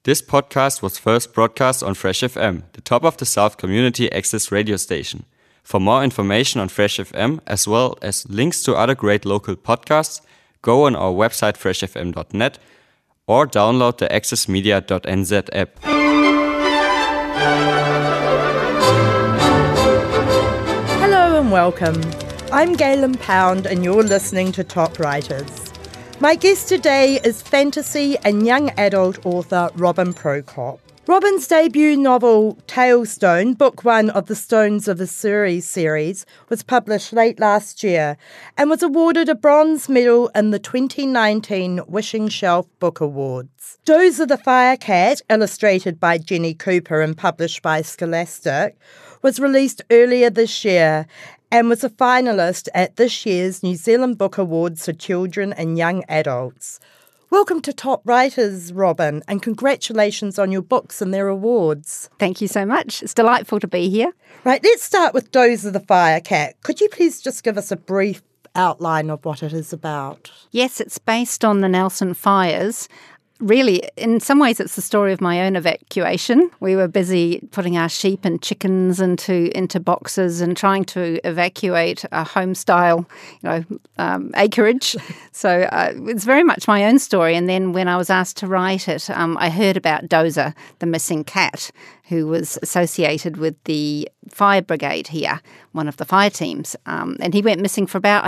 This podcast was first broadcast on Fresh FM, the top of the South community access radio station. For more information on Fresh FM, as well as links to other great local podcasts, go on our website freshfm.net or download the accessmedia.nz app. Hello and welcome. I'm Galen Pound and you're listening to Top Writers. My guest today is fantasy and young adult author Robin Prokop. Robin's debut novel, Tailstone, book one of the Stones of Asurri series, was published late last year and was awarded a bronze medal in the 2019 Wishing Shelf Book Awards. Dozer the Firecat, illustrated by Jenny Cooper and published by Scholastic, was released earlier this year and was a finalist at this year's New Zealand Book Awards for Children and Young Adults. Welcome to Top Writers, Robin, and congratulations on your books and their awards. Thank you so much. It's delightful to be here. Right, let's start with Dozer the Firecat. Could you please just give us a brief outline of what it is about? Yes, it's based on the Nelson fires. Really, in some ways, it's the story of my own evacuation. We were busy putting our sheep and chickens into boxes and trying to evacuate a home-style, acreage. So it's very much my own story. And then when I was asked to write it, I heard about Dozer, the missing cat, who was associated with the fire brigade here, one of the fire teams. And he went missing for about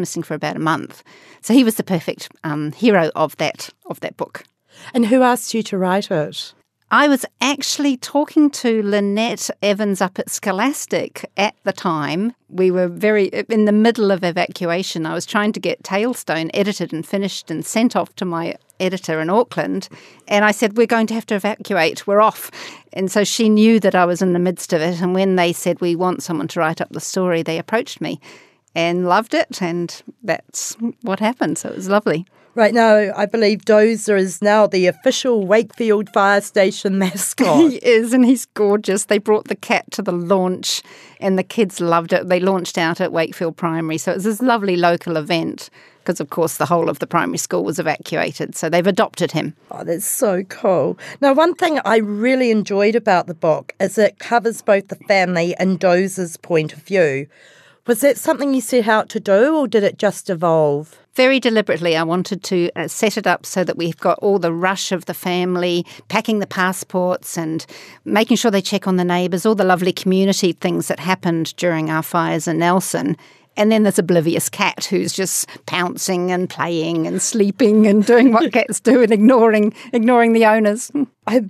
a month. So he was the perfect hero of that book. And who asked you to write it? I was actually talking to Lynette Evans up at Scholastic at the time. We were in the middle of evacuation. I was trying to get Tailstone edited and finished and sent off to my editor in Auckland. And I said, we're going to have to evacuate. We're off. And so she knew that I was in the midst of it. And when they said, we want someone to write up the story, they approached me and loved it. And that's what happened. So it was lovely. Right now, I believe Dozer is now the official Wakefield Fire Station mascot. He is, and he's gorgeous. They brought the cat to the launch, and the kids loved it. They launched out at Wakefield Primary, so it was this lovely local event because, of course, the whole of the primary school was evacuated, so they've adopted him. Oh, that's so cool. Now, one thing I really enjoyed about the book is it covers both the family and Dozer's point of view. Was that something you set out to do, or did it just evolve? Very deliberately, I wanted to set it up so that we've got all the rush of the family, packing the passports and making sure they check on the neighbours, all the lovely community things that happened during our fires in Nelson. And then there's oblivious cat who's just pouncing and playing and sleeping and doing what cats do and ignoring the owners. I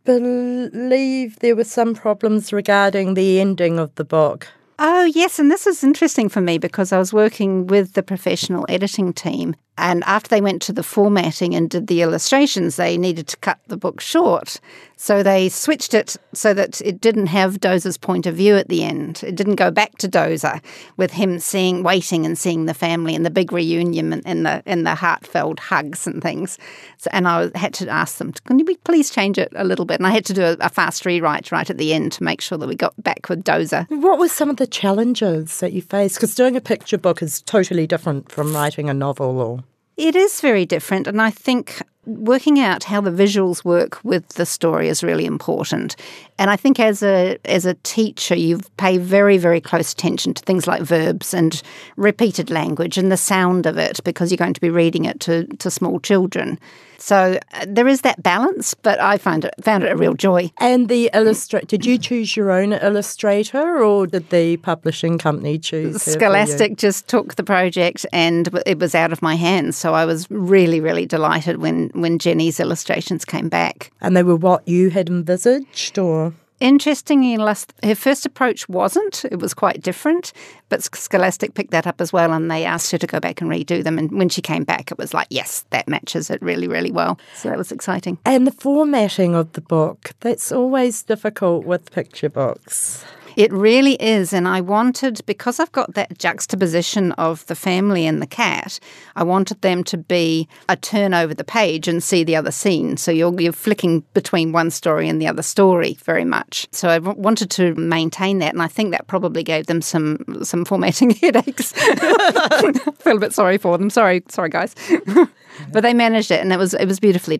believe there were some problems regarding the ending of the book. Oh, yes, and this is interesting for me because I was working with the professional editing team, and after they went to the formatting and did the illustrations, they needed to cut the book short. So they switched it so that it didn't have Dozer's point of view at the end. It didn't go back to Dozer with him waiting and seeing the family and the big reunion and the heartfelt hugs and things. So, and I had to ask them, can you please change it a little bit? And I had to do a fast rewrite right at the end to make sure that we got back with Dozer. What were some of the challenges that you faced? Because doing a picture book is totally different from writing a novel or... It is very different, and I think working out how the visuals work with the story is really important. And I think as a teacher, you pay very, very close attention to things like verbs and repeated language and the sound of it because you're going to be reading it to small children. So there is that balance, but I found it a real joy. And the illustrator, did you choose your own illustrator or did the publishing company choose? Scholastic just took the project and it was out of my hands. So I was really, really delighted when Jenny's illustrations came back. And they were what you had envisaged or? Interestingly enough, her first approach wasn't. It was quite different. But Scholastic picked that up as well and they asked her to go back and redo them. And when she came back, it was like, yes, that matches it really, really well. So that was exciting. And the formatting of the book, that's always difficult with picture books. It really is, and I wanted, because I've got that juxtaposition of the family and the cat, I wanted them to be a turn over the page and see the other scene. So you're flicking between one story and the other story very much. So I wanted to maintain that, and I think that probably gave them some formatting headaches. I feel a bit sorry for them. Sorry guys. But they managed it, and it was beautifully done.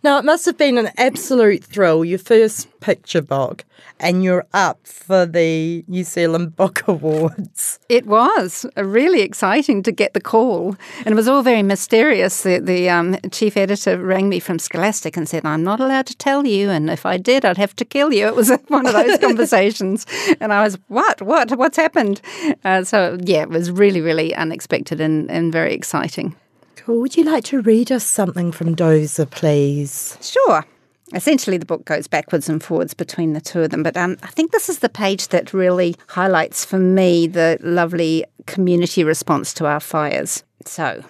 Now, it must have been an absolute thrill, your first picture book, and you're up for the New Zealand Book Awards. It was really exciting to get the call, and it was all very mysterious. The chief editor rang me from Scholastic and said, "I'm not allowed to tell you, and if I did, I'd have to kill you." It was one of those conversations, and I was, what's happened? So, yeah, it was really, really unexpected and very exciting. Cool. Would you like to read us something from Dozer, please? Sure. Essentially, the book goes backwards and forwards between the two of them, but I think this is the page that really highlights for me the lovely community response to our fires. So,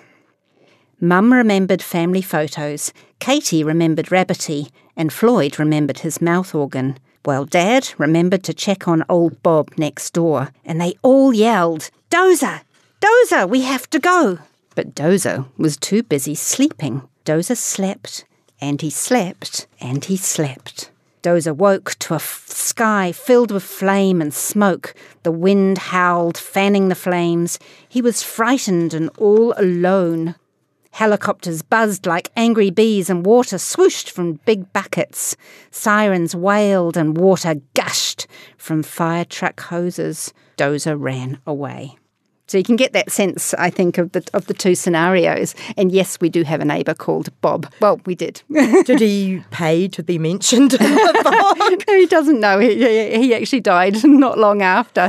Mum remembered family photos, Katie remembered Rabbity, and Floyd remembered his mouth organ, while Dad remembered to check on old Bob next door, and they all yelled, "Dozer! Dozer, we have to go!" But Dozer was too busy sleeping. Dozer slept, and he slept, and he slept. Dozer woke to a sky filled with flame and smoke. The wind howled, fanning the flames. He was frightened and all alone. Helicopters buzzed like angry bees and water swooshed from big buckets. Sirens wailed and water gushed from fire truck hoses. Dozer ran away. So you can get that sense, I think, of the two scenarios. And yes, we do have a neighbour called Bob. Well, we did. Did he pay to be mentioned in the book? He doesn't know. He actually died not long after.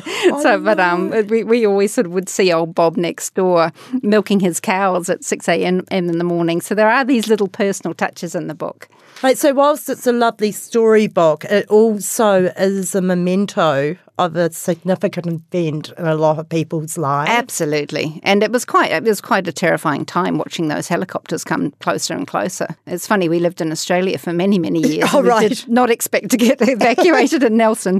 But we always sort of would see old Bob next door milking his cows at 6 a.m. in the morning. So there are these little personal touches in the book. Right, so whilst it's a lovely storybook, it also is a memento of a significant event in a lot of people's lives. Absolutely. And it was quite a terrifying time watching those helicopters come closer and closer. It's funny, we lived in Australia for many, many years. Oh, right. We did not expect to get evacuated in Nelson.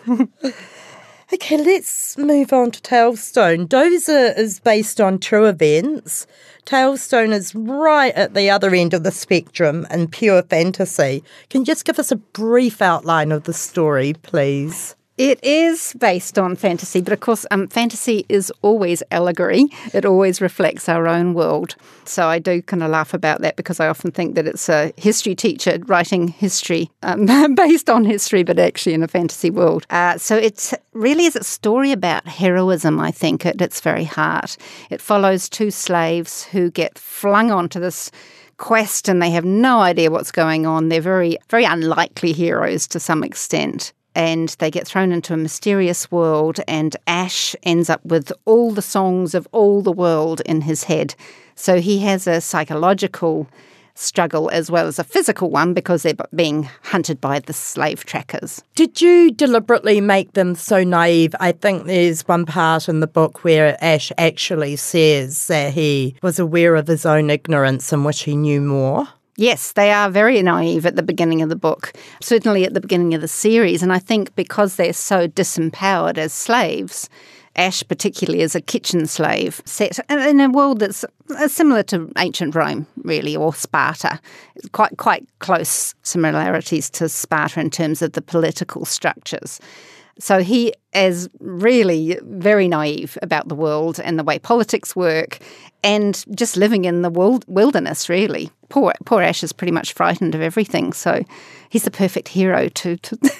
Okay, let's move on to Tailstone. Dozer is based on true events. Tailstone is right at the other end of the spectrum in pure fantasy. Can you just give us a brief outline of the story, please? It is based on fantasy, but of course fantasy is always allegory. It always reflects our own world. So I do kind of laugh about that because I often think that it's a history teacher writing history based on history, but actually in a fantasy world. So it really is a story about heroism, I think, at its very heart. It follows two slaves who get flung onto this quest and they have no idea what's going on. They're very, very unlikely heroes to some extent. And they get thrown into a mysterious world, and Ash ends up with all the songs of all the world in his head. So he has a psychological struggle as well as a physical one because they're being hunted by the slave trackers. Did you deliberately make them so naive? I think there's one part in the book where Ash actually says that he was aware of his own ignorance and wish he knew more. Yes, they are very naive at the beginning of the book, certainly at the beginning of the series. And I think because they're so disempowered as slaves, Ash particularly is a kitchen slave set in a world that's similar to ancient Rome, really, or Sparta. Quite close similarities to Sparta in terms of the political structures. So he is really very naive about the world and the way politics work and just living in the wilderness, really. Poor Ash is pretty much frightened of everything, so he's the perfect hero to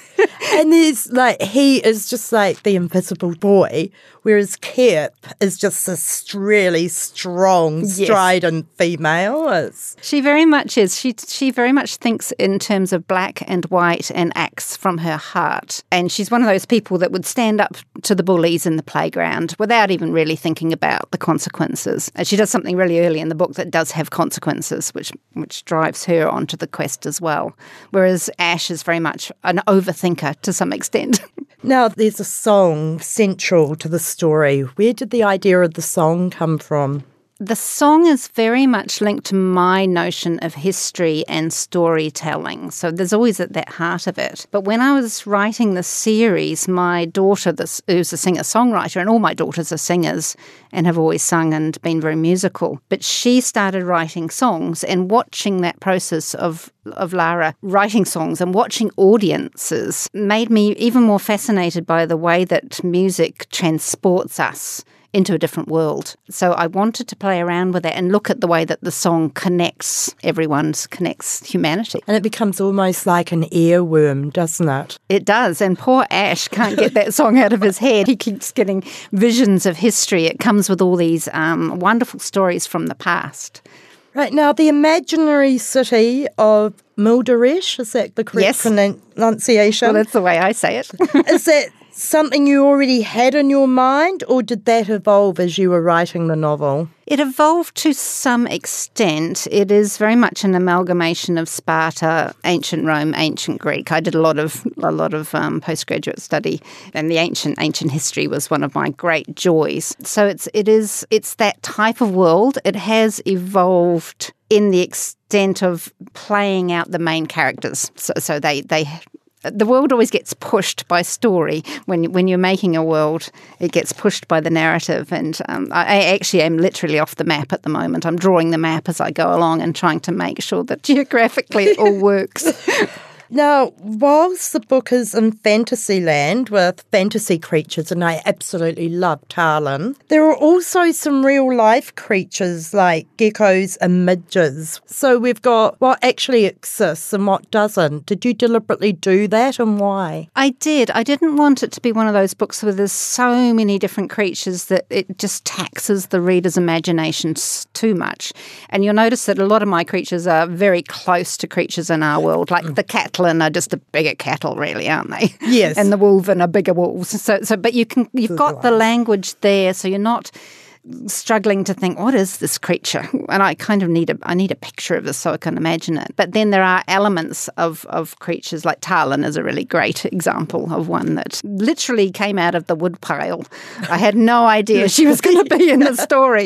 And there's he is just like the invisible boy, whereas Kip is just this really strong, strident female. She very much is. She very much thinks in terms of black and white and acts from her heart. And she's one of those people that would stand up to the bullies in the playground without even really thinking about the consequences. And she does something really early in the book that does have consequences, which drives her onto the quest as well. Whereas Ash is very much an overthinker to some extent. Now, there's a song central to the story. Where did the idea of the song come from? The song is very much linked to my notion of history and storytelling. So there's always at that heart of it. But when I was writing the series, my daughter, who's a singer-songwriter, and all my daughters are singers and have always sung and been very musical, but she started writing songs, and watching that process of Lara writing songs and watching audiences made me even more fascinated by the way that music transports us into a different world. So I wanted to play around with that and look at the way that the song connects humanity. And it becomes almost like an earworm, doesn't it? It does, and poor Ash can't get that song out of his head. He keeps getting visions of history. It comes with all these wonderful stories from the past. Right, now the imaginary city of Milderesh, is that the correct pronunciation? Well, that's the way I say it. Is that something you already had in your mind, or did that evolve as you were writing the novel? It evolved to some extent. It is very much an amalgamation of Sparta, ancient Rome, ancient Greek. I did a lot of postgraduate study, and the ancient history was one of my great joys. So it's that type of world. It has evolved in the extent of playing out the main characters. So the world always gets pushed by story. When you're making a world, it gets pushed by the narrative. And I actually am literally off the map at the moment. I'm drawing the map as I go along and trying to make sure that geographically it all works. Now, whilst the book is in fantasy land with fantasy creatures, and I absolutely love Talon, there are also some real-life creatures like geckos and midges. So we've got what actually exists and what doesn't. Did you deliberately do that, and why? I did. I didn't want it to be one of those books where there's so many different creatures that it just taxes the reader's imagination too much. And you'll notice that a lot of my creatures are very close to creatures in our world, like the cattle are just a bigger cattle, really, aren't they? Yes. And the wolven are bigger wolves. So, but you've got the language there, so you're not struggling to think, what is this creature? And I kind of need a picture of this so I can imagine it. But then there are elements of creatures, like Talon is a really great example of one that literally came out of the woodpile. I had no idea she was going to be in the story.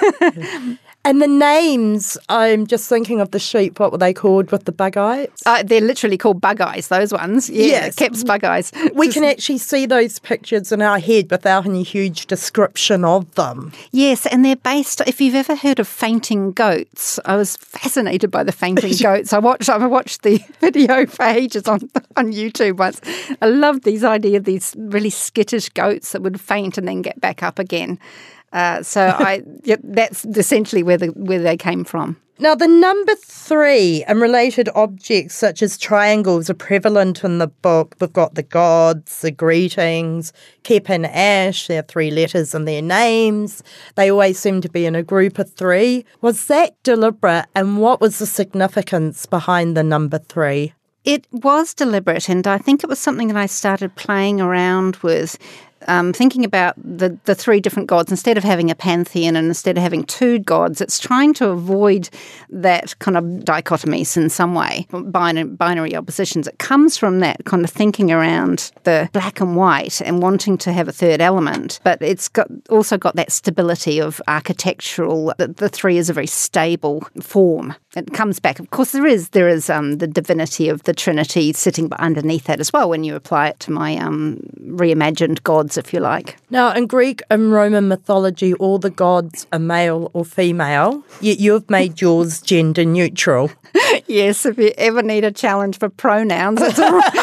And the names, I'm just thinking of the sheep, what were they called with the bug eyes? They're literally called bug eyes, those ones. Yeah, yes. Kep's bug eyes. We can actually see those pictures in our head without any huge description of them. Yes, and they're based, if you've ever heard of fainting goats, I was fascinated by the fainting goats. I watched the video for ages on YouTube once. I loved these idea of these really skittish goats that would faint and then get back up again. That's essentially where they came from. Now, the number 3 and related objects such as triangles are prevalent in the book. We've got the gods, the greetings, Kep and Ash, their 3 letters in their names. They always seem to be in a group of 3. Was that deliberate, and what was the significance behind the number 3? It was deliberate, and I think it was something that I started playing around with, thinking about the 3 different gods. Instead of having a pantheon and instead of having 2 gods, it's trying to avoid that kind of dichotomies in some way, binary oppositions. It comes from that kind of thinking around the black and white and wanting to have a third element, but it's also got that stability of architectural. The 3 is a very stable form. It comes back. Of course, there is the divinity of the Trinity sitting underneath that as well when you apply it to my reimagined gods, if you like. Now, in Greek and Roman mythology, all the gods are male or female, yet you've made yours gender neutral. Yes, if you ever need a challenge for pronouns, it's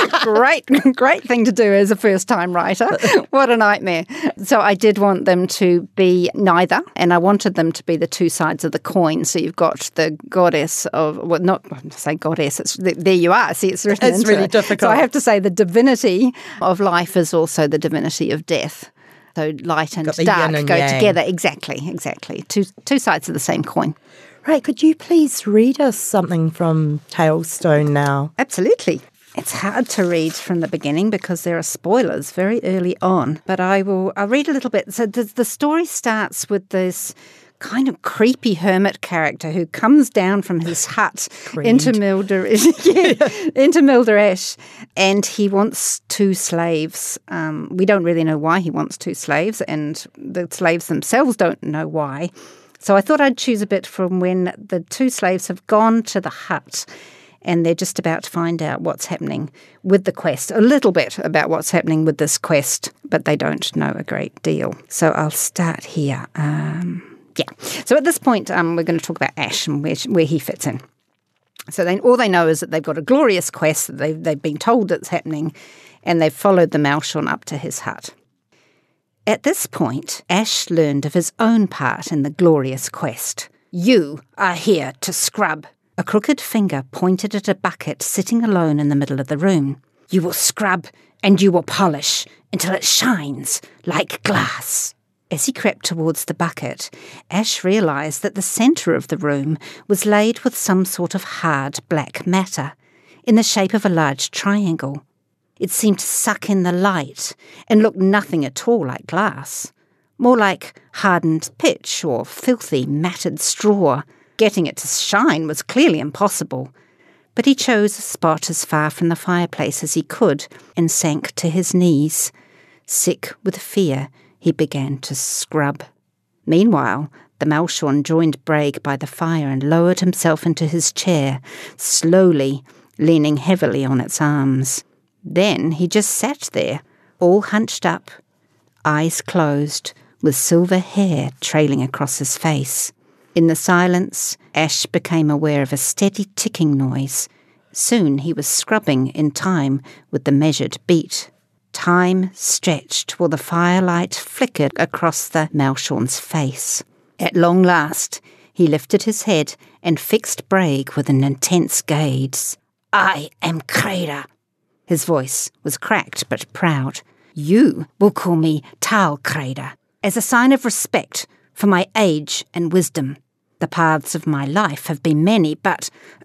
a great thing to do as a first-time writer. What a nightmare. So I did want them to be neither, and I wanted them to be the 2 sides of the coin. So you've got the goddess of, well, not say goddess, there you are. See, it's written It's really difficult. So I have to say the divinity of life is also the divinity of death. So light and dark go together. Exactly. 2 sides of the same coin. Right, could you please read us something from Talestone now? Absolutely. It's hard to read from the beginning because there are spoilers very early on, but I'll read a little bit. So the story starts with this kind of creepy hermit character who comes down from his hut into Milderesh, and he wants 2 slaves. We don't really know why he wants 2 slaves, and the slaves themselves don't know why. So I thought I'd choose a bit from when the 2 slaves have gone to the hut and they're just about to find out what's happening with the quest, a little bit about what's happening with this quest, but they don't know a great deal. So I'll start here. So at this point, we're going to talk about Ash and where he fits in. So all they know is that they've got a glorious quest that they've been told that's happening, and they've followed the Malshon up to his hut. At this point, Ash learned of his own part in the glorious quest. "You are here to scrub." A crooked finger pointed at a bucket sitting alone in the middle of the room. "You will scrub and you will polish until it shines like glass." As he crept towards the bucket, Ash realised that the centre of the room was laid with some sort of hard black matter, in the shape of a large triangle. It seemed to suck in the light and looked nothing at all like glass, more like hardened pitch or filthy matted straw. Getting it to shine was clearly impossible, but he chose a spot as far from the fireplace as he could and sank to his knees. Sick with fear, he began to scrub. Meanwhile, the Malshorn joined Braig by the fire and lowered himself into his chair, slowly, leaning heavily on its arms. Then he just sat there, all hunched up, eyes closed, with silver hair trailing across his face. In the silence, Ash became aware of a steady ticking noise. Soon he was scrubbing in time with the measured beat. Time stretched while the firelight flickered across the Malshorn's face. At long last, he lifted his head and fixed Braig with an intense gaze. "I am Crader." His voice was cracked but proud. "You will call me Tal Crader, as a sign of respect for my age and wisdom. The paths of my life have been many, but..."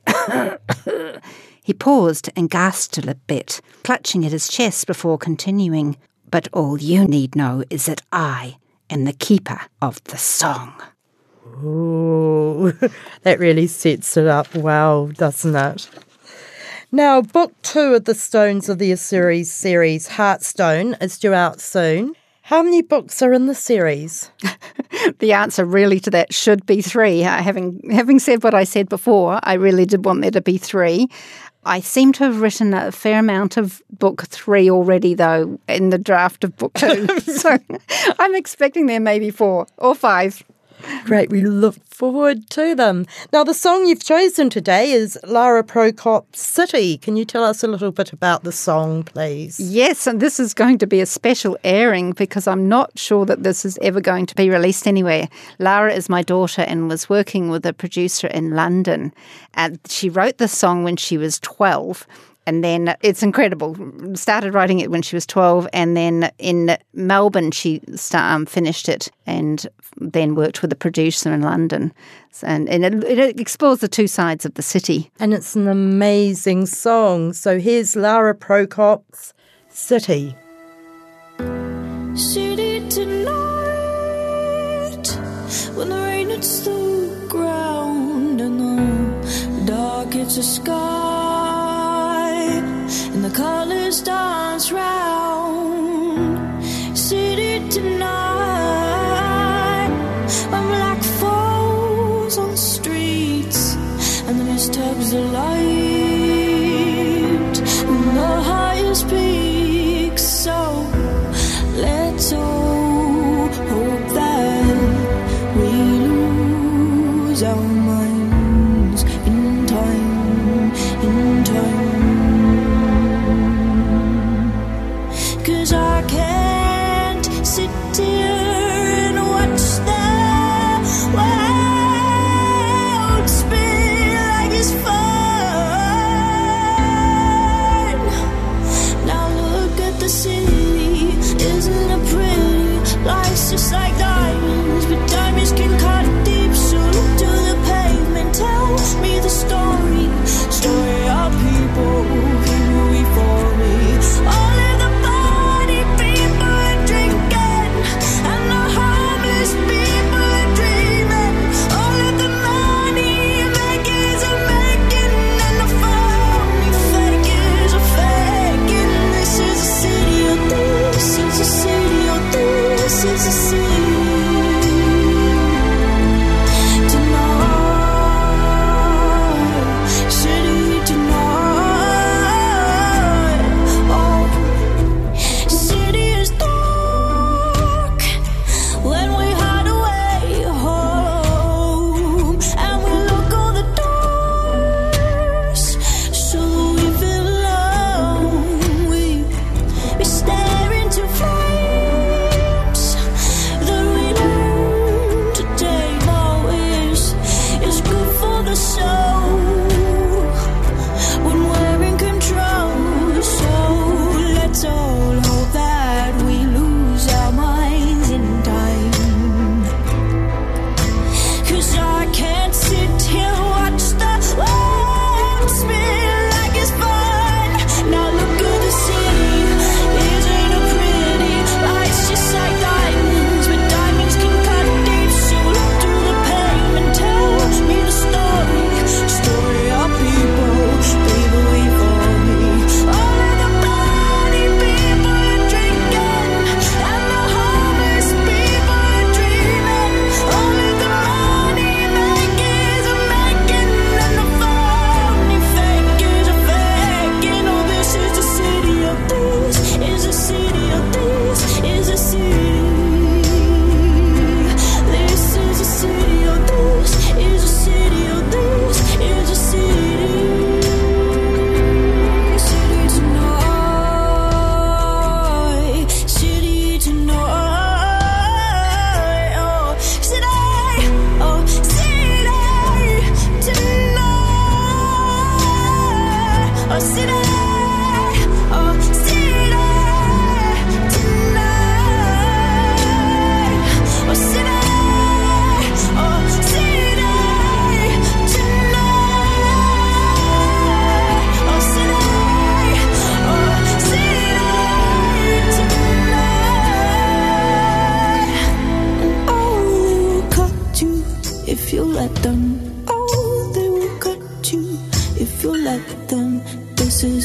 He paused and gasped a bit, clutching at his chest before continuing. "But all you need know is that I am the keeper of the song." Ooh, that really sets it up well, doesn't it? Now, book 2 of the Stones of the Osiris series, Heartstone, is due out soon. How many books are in the series? The answer really to that should be 3. Having said what I said before, I really did want there to be 3. I seem to have written a fair amount of book 3 already, though, in the draft of book 2. So I'm expecting there may be 4 or 5. Great, we look forward to them. Now, the song you've chosen today is Lara Prokop's City. Can you tell us a little bit about the song, please? Yes, and this is going to be a special airing because I'm not sure that this is ever going to be released anywhere. Lara is my daughter and was working with a producer in London. And she wrote this song when she was 12. And then it's incredible. Started writing it when she was 12, and then in Melbourne she finished it, and then worked with a producer in London. And it explores the 2 sides of the city. And it's an amazing song. So here's Lara Prokop's City. City tonight, when the rain hits the ground and the dark hits the sky. And the colours dance round. City tonight, when black falls on the streets and the mist tugs the light, and the highest peaks. So let's all hope that we lose our minds in time, in time. 'Cause I can't sit here and watch the world spin like it's fun. Now look at the city, isn't it pretty? Life's just like diamonds, but diamonds can cut deep. So look to the past.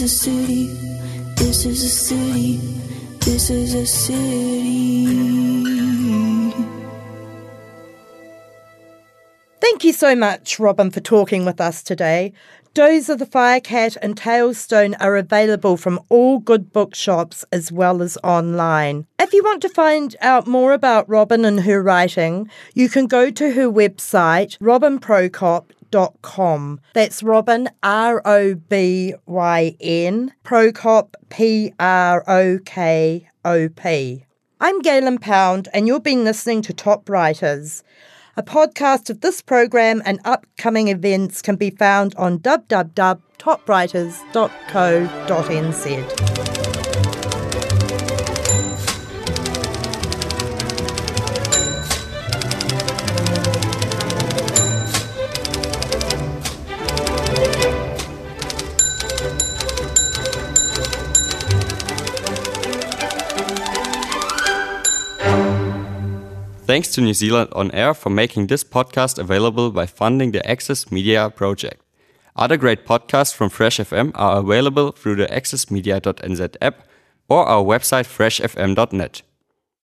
city. This is a city. This is a city. Thank you so much, Robin, for talking with us today. Doze of the Firecat and Tailstone are available from all good bookshops as well as online. If you want to find out more about Robin and her writing, you can go to her website, robinprokop.com. That's Robin, R-O-B-Y-N, Prokop, P-R-O-K-O-P. I'm Galen Pound, and you've been listening to Top Writers. A podcast of this program and upcoming events can be found on www.topwriters.co.nz. Thanks to New Zealand On Air for making this podcast available by funding the Access Media project. Other great podcasts from Fresh FM are available through the accessmedia.nz app or our website freshfm.net.